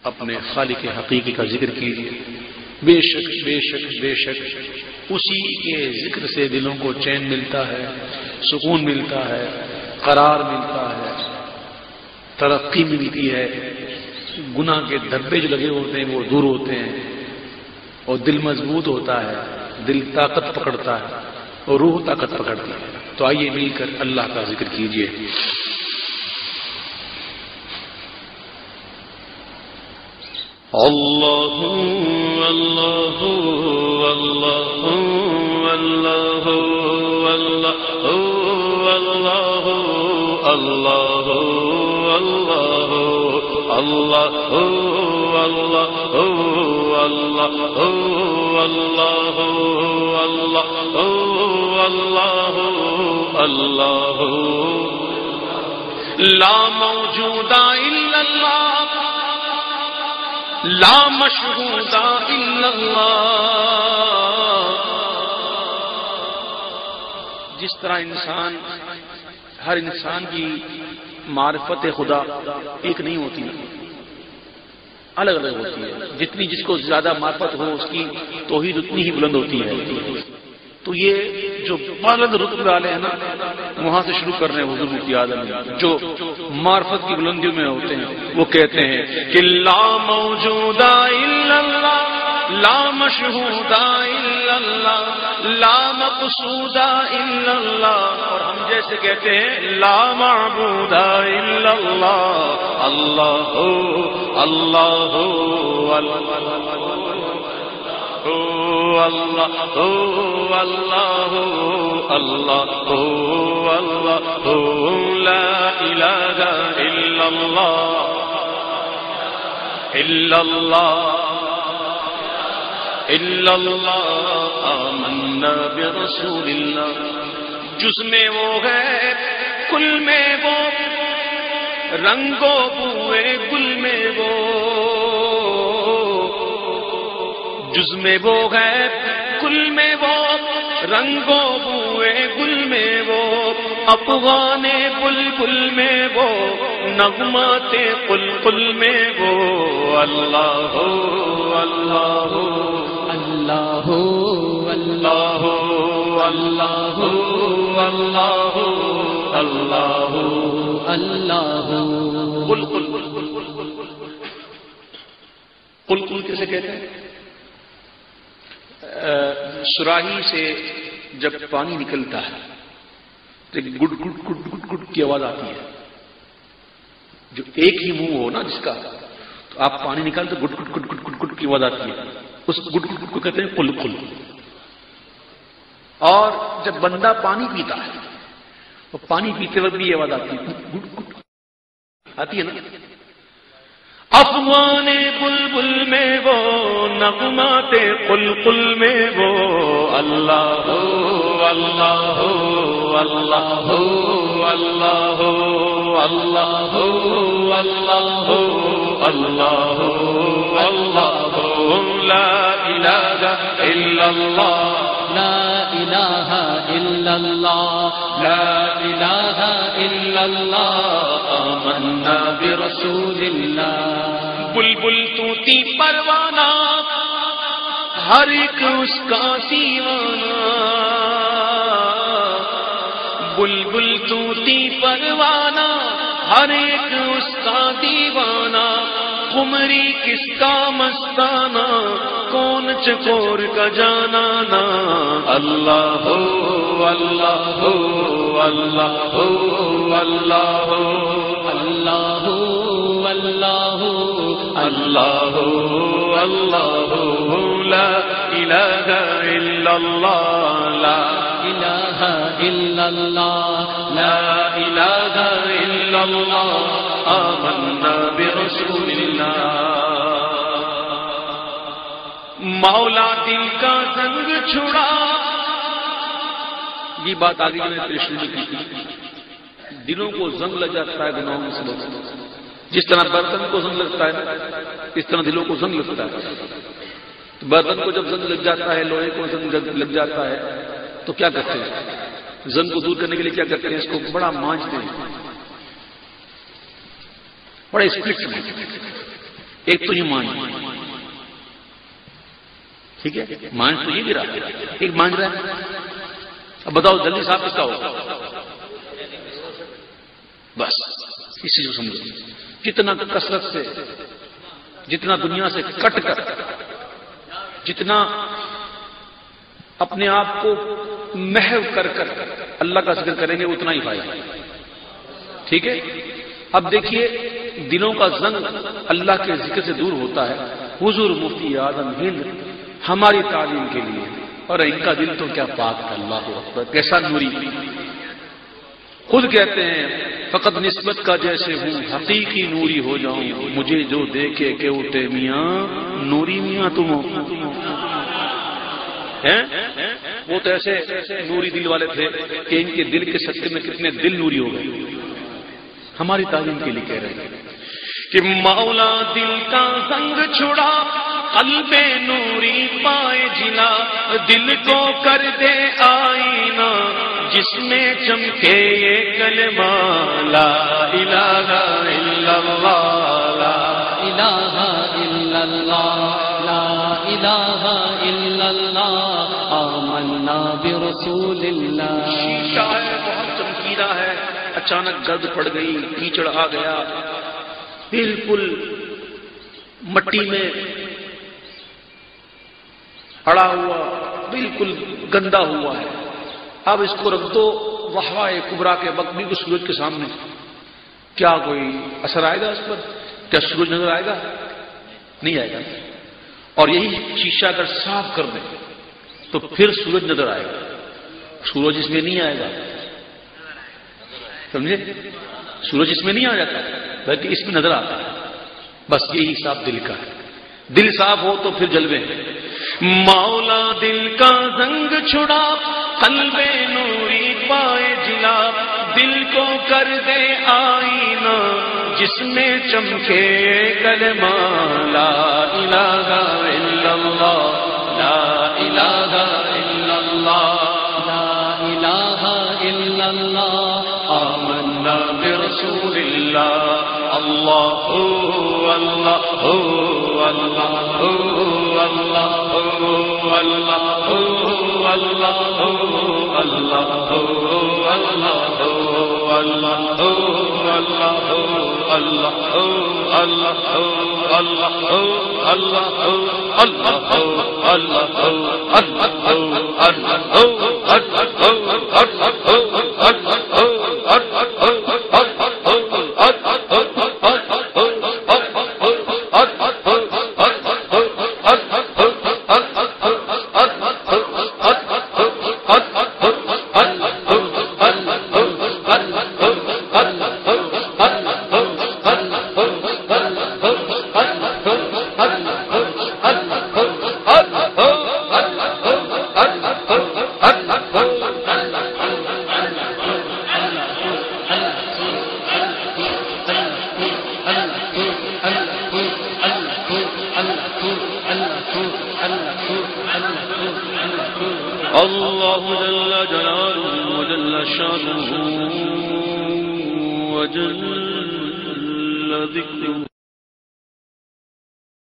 اپنے خالق حقیقی کا ذکر کیجیے. بے شک بے شک بے شک اسی کے ذکر سے دلوں کو چین ملتا ہے، سکون ملتا ہے، قرار ملتا ہے، ترقی ملتی ہے. گناہ کے دھبے جو لگے ہوتے ہیں وہ دور ہوتے ہیں اور دل مضبوط ہوتا ہے، دل طاقت پکڑتا ہے اور روح طاقت پکڑتی ہے. تو آئیے مل کر اللہ کا ذکر کیجیے. اللہ اللہ اللہ اللہ اللہ اللہ اللہ اللہ اللہ اللہ اللہ لا موجود الا اللہ لا مشہود الا اللہ. جس طرح ہر انسان کی معرفت خدا ایک نہیں ہوتی، الگ الگ ہوتی ہے. جتنی جس کو زیادہ معرفت ہو اس کی توحید اتنی ہی بلند ہوتی ہے. تو یہ جو بلند رتبے والے ہیں نا، وہاں سے شروع کر رہے ہیں حضور مفتی اعظم، جو معرفت کی بلندیوں میں ہوتے ہیں وہ کہتے ہیں کہ لا موجود الا اللہ لا مشہود الا اللہ لا مقصود الا اللہ. اور ہم جیسے کہتے ہیں لا معبود الا اللہ اللہ اللہ اللہ اللہ اللہ لا الہ الا اللہ الا اللہ الا اللہ آمنا برسول اللہ. جز میں وہ ہے کل میں وہ رنگو بوئے گل میں وہ. جز میں وہ ہے کل میں وہ رنگو بوئے گل میں وہ افغان بلبل میں وہ نغمات قلقل میں وہ. اللہ اللہ اللہ اللہ اللہ اللہ اللہ اللہ. قلقل کیسے کہتے ہیں؟ سراہی سے جب پانی نکلتا ہے تو ایک گڈ گڈ گڈ گڈ گڈ کی آواز آتی ہے. جو ایک ہی منہ ہو نا جس کا، تو آپ پانی نکالتے گڈ گڈ گڈ گڈ گڈ گڈ کی آواز آتی ہے. اس گڈ گڈ گڈ کو کہتے ہیں قلقل. اور جب بندہ پانی پیتا ہے تو پانی پیتے وقت بھی یہ آواز آتی ہے، گڈ گڈ آتی ہے نا. افغان بلبل میں وہ نغمات قلقل میں وہ اللہ اللہ اللہ اللہ اللہ اللہ اللہ اللہ لا الہ الا اللہ لا الہ الا اللہ لا الہ الا اللہ آمنا برسول اللہ. بلبل طوطی پروانہ ہر ایک اس کا دیوانہ. بلبل طوطی پروانہ ہر ایک اس کا دیوانہ. قمری کس کا مستانہ کون چکور کا جانانا. اللہ اللہ اللہ اللہ اللہ اللہ اللہ اللہ لا الہ الا اللہ لا الہ الا اللہ لا الہ الا اللہ آمنا برسول اللہ. مولا دل کا زنگ چھڑا. یہ بات آگے میں نے شروع کی تھی. دلوں کو زنگ لگ جاتا ہے گناہوں سے. جس طرح برتن کو زنگ لگتا ہے اس طرح دلوں کو زنگ لگتا ہے. تو برتن کو جب زنگ لگ جاتا ہے، لوہے کو زنگ لگ جاتا ہے، تو کیا کرتے ہیں؟ زنگ کو دور کرنے کے لیے کیا کرتے ہیں؟ اس کو بڑا مانجتے ہیں، بڑے اسپرٹ میں. ایک تو یہ مانج، ٹھیک ہے، مانج تو یہ گرا، ایک مانج رہا ہے. اب بتاؤ جلدی صاف کس کا ہوگا؟ بس اسی کو سمجھو. جتنا کثرت سے، جتنا دنیا سے کٹ کر، جتنا اپنے آپ کو محو کر کر اللہ کا ذکر کریں گے اتنا ہی فائدہ. ٹھیک ہے. اب دیکھیے دلوں کا زنگ اللہ کے ذکر سے دور ہوتا ہے. حضور مفتی اعظم ہند ہماری تعلیم کے لیے، اور ان کا دل تو کیا پاک ہے، اللہ اکبر، کیسا نوری. خود کہتے ہیں فقط نسبت کا جیسے ہوں حقیقی نوری ہو جاؤں، مجھے جو دیکھے کہ اٹھے میاں نوری میاں تم ہو. وہ تو ایسے نوری دل والے تھے کہ ان کے دل کے سطح میں کتنے دل نوری ہو گئے. ہماری تعلیم کے لیے کہہ رہے ہیں کہ مولا دل کا زنگ چھڑا، قلب نوری پائے جلا، دل کو کر دے آئینہ جس میں چمکے یہ کلمہ لا الہ الا اللہ، لا الہ الا اللہ، لا الہ الا اللہ، آمنا برسول اللہ. شیشہ ہے بہت چمکیلا ہے، اچانک گرد پڑ گئی، کیچڑ آ گیا، بالکل مٹی میں اڑا ہوا، بالکل گندا ہوا ہے. اب اس کو رکھ دو وحوائے کبرا کے وقت بھی سورج کے سامنے، کیا کوئی اثر آئے گا اس پر؟ کیا سورج نظر آئے گا؟ نہیں آئے گا. اور یہی شیشہ اگر صاف کر دیں تو پھر سورج نظر آئے گا. سورج اس میں نہیں آئے گا، سمجھے؟ سورج اس میں نہیں آ جاتا بلکہ اس میں نظر آتا ہے. بس یہی حساب دل کا ہے. دل صاف ہو تو پھر جلوے ہیں. مولا دل کا زنگ چھڑا، قلب نوری پائے جلا، دل کو کر دے آئینہ جس میں چمکے کلمہ لا الہ الا اللہ، لا الہ الا اللہ، لا الہ الا اللہ، آمنا برسول اللہ. اللہ اللہ اللہ اللہ اللہ جل جلالہ وجل شانہ وجل ذکرہ.